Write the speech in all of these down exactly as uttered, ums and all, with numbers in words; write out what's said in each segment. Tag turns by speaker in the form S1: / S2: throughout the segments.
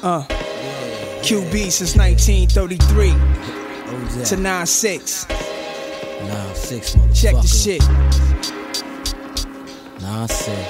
S1: Uh, Q B since nineteen thirty-three to nine six.
S2: nine six, motherfucker.
S1: Check the shit.
S2: nine six.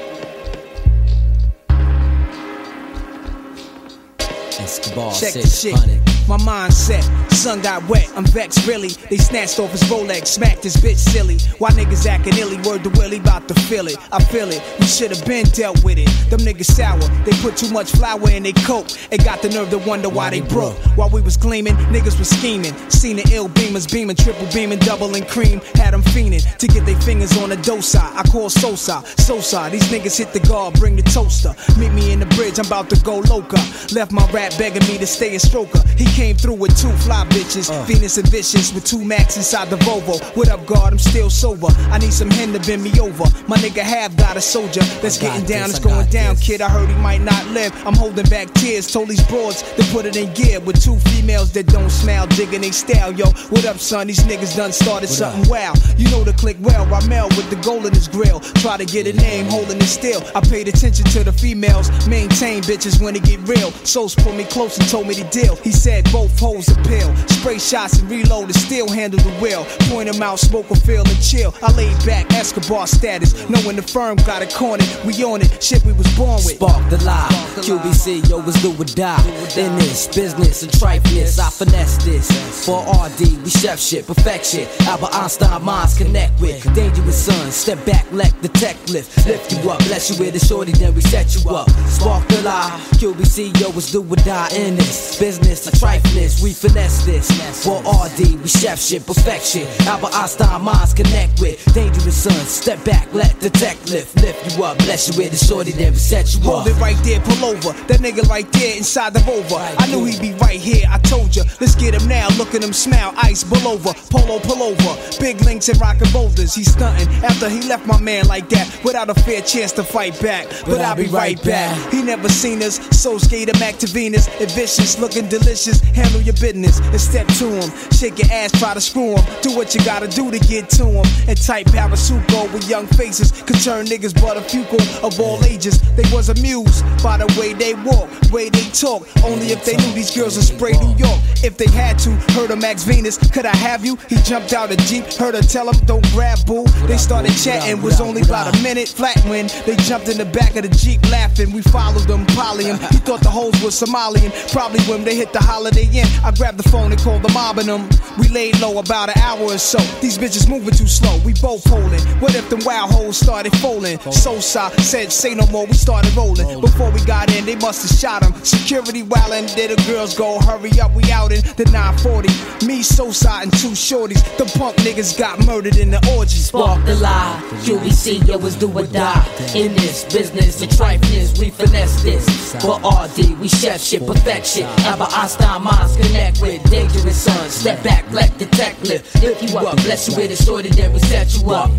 S2: Escobar
S1: Check the shit. My mindset, sun got wet, I'm vexed really. They snatched off his Rolex, smacked his bitch silly. Why niggas acting illy, word to Willie, bout to feel it. I feel it, we should've been dealt with it. Them niggas sour, they put too much flour in they coke. And got the nerve to wonder why they broke. While we was gleaming, niggas was scheming. Seen the ill beamers beaming, triple beaming, double and cream. Had them fiending to get their fingers on the dosa. I call Sosa, Sosa, these niggas hit the guard, bring the toaster. Meet me in the bridge, I'm about to go loca. Left my rap begging me to stay a stroker. He came through with two fly bitches, uh. Venus and Vicious with two Max inside the Volvo. What up, guard? I'm still sober. I need some hen to bend me over. My nigga have got a soldier that's getting down. It's going down, kid. I heard he might not live. I'm holding back tears. Told these broads to put it in gear with two females that don't smile, digging they style. Yo, what up, son? These niggas done started what something wow. You know the click well. Ramel with the gold in his grill. Try to get a name, holding it still. I paid attention to the females. Maintain bitches when it get real. Souls pulled me close and told me the deal. He said both hoes appeal. Spray shots and reload and still handle the wheel. Point them out, smoke a feel and chill. I laid back, Escobar status. Knowing the firm got it cornered. We on it, shit we was born with.
S2: Spark the lie. Q B C, yo, was do or die. In this business and trifeness, I finesse this. For R D, we chef shit, perfection. Albert Einstein minds connect with. Dangerous sons, step back, let the tech lift. Lift you up, bless you with a shorty, then we set you up. Spark the lie. Q B C, yo, was do or die. In this business and trifeness, we finesse this. For R D, we chef shit, perfection. Albert Einstein minds connect with. Dangerous sons, step back, let the tech lift. Lift you up, bless you with a shorty, then we set you up.
S1: Hold it right there, pull over. That nigga right there inside the Rover. I knew he'd be right here, I told ya. Let's get him now, look at him smile. Ice, pull over, polo, pull over. Big links and rockin' boulders. He's stunting after he left my man like that, without a fair chance to fight back. But, but I'll be right back. back. He never seen us, so skate him back to Venus. And vicious, looking delicious. Handle your business and step to him. Shake your ass, try to screw him. Do what you gotta do to get to him. And type parasuco with young faces could turn niggas but a few of all ages. They was amused by the way they walk, way they talk. Only if they knew these girls would spray New York. If they had to, heard of Max Venus, could I have you? He jumped out a Jeep, heard her tell him don't grab boo. They started chatting, was only about a minute flat when they jumped in the back of the Jeep laughing. We followed them, poly him. He thought the hoes was Somalian. Probably when they hit the Holiday Inn, I grabbed the phone and called the mob and them. We laid low about an hour or so. These bitches moving too slow, we both holding. What if them wild hoes started folding? Sosa said say no more, we started rolling. Before we got in, they must have shot him. Security wildin', did the girls go, hurry up, we out in the nine forty. Me, Sosa, and two shorties. The punk niggas got murdered in the orgy.
S2: Spark the lie, Q B C, yo, was do or die. In this business and trifeness, we finesse this. For R D, we chef shit, perfection. Albert Einstein minds connect with. Dangerous sons, step back, let the tech lift. Lift you up, bless you with a shorty, then we set you up.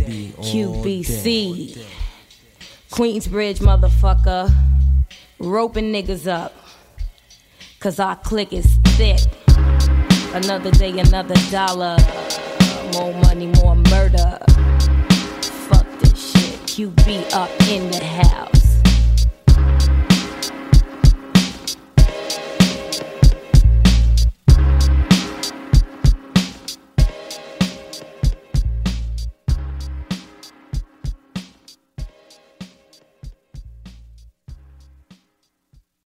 S3: Q B C, Queensbridge, motherfucker. Roping niggas up, cause our clique is thick. Another day, another dollar. More money, more murder. Fuck this shit. Q B up in the house.